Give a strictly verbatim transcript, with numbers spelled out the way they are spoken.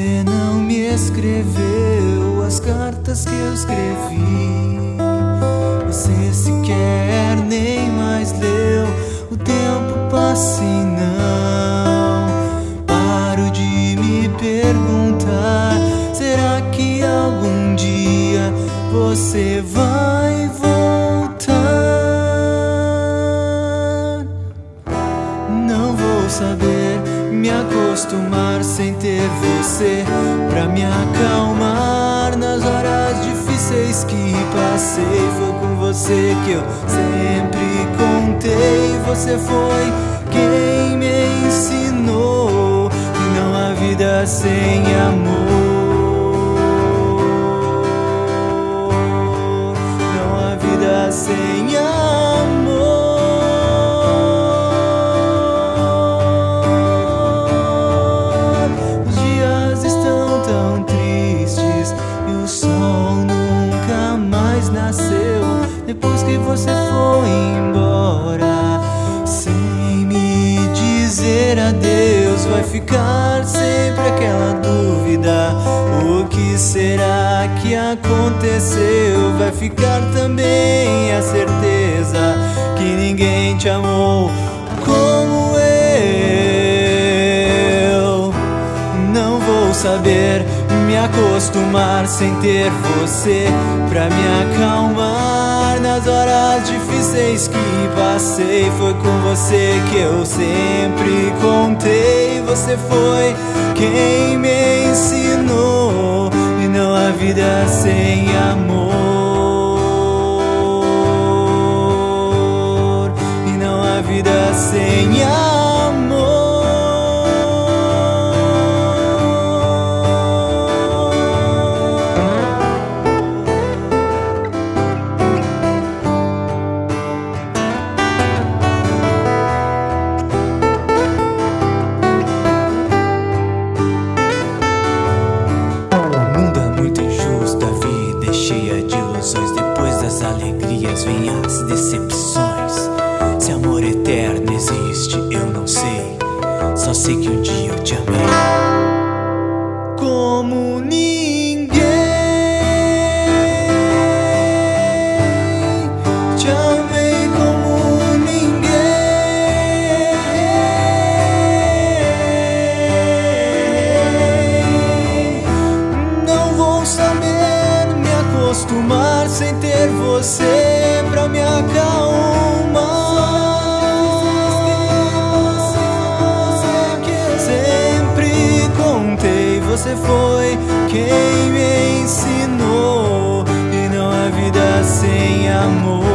Você não me escreveu as cartas que eu escrevi. Você sequer nem mais leu. O tempo passa e não paro de me perguntar: será que algum dia você vai voltar? Não vou saber me acostumar sem ter você pra me acalmar nas horas difíceis que passei. Foi com você que eu sempre contei. Você foi quem me ensinou que não há vida sem amor. Não há vida sem amor. Nasceu depois que você foi embora, sem me dizer adeus. Vai ficar sempre aquela dúvida: o que será que aconteceu? Vai ficar também a certeza que ninguém te amou como eu. Não vou saber me acostumar sem ter você pra me acalmar nas horas difíceis que passei. Foi com você que eu sempre contei. Você foi quem me ensinou e não há vida sem amor. E não há vida sem amor. Depois das alegrias vêm as decepções. Se amor eterno existe, eu não sei. Só sei que um dia eu te amei como ninguém. Te amei como ninguém. Não vou saber me acostumar sem ter você pra me acalmar. Sempre contei, você foi quem me ensinou e não há vida sem amor.